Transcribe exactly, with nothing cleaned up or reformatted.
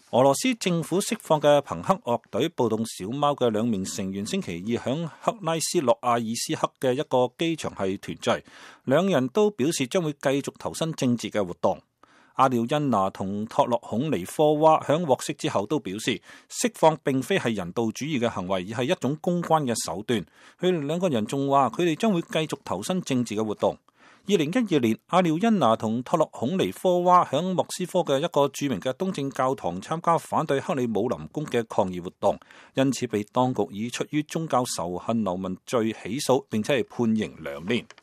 俄羅斯政府釋放嘅朋克樂隊暴動小貓嘅兩名成員星期二響克拉斯諾亞爾斯克嘅一個機場係團聚，兩人都表示將會繼續投身政治嘅活動。阿廖恩娜同托洛孔尼科娃響獲釋之後都表示，釋放並非係人道主義嘅行為，而係一種公關嘅手段。佢哋兩個人仲話，佢哋將會繼續投身政治嘅活動。二零一二年，阿廖恩娜同托洛孔尼科娃響莫斯科嘅一個著名嘅東正教堂參加反對克里姆林宮嘅抗議活動，因此被當局以出於宗教仇恨流氓罪起訴，並且係判刑兩年。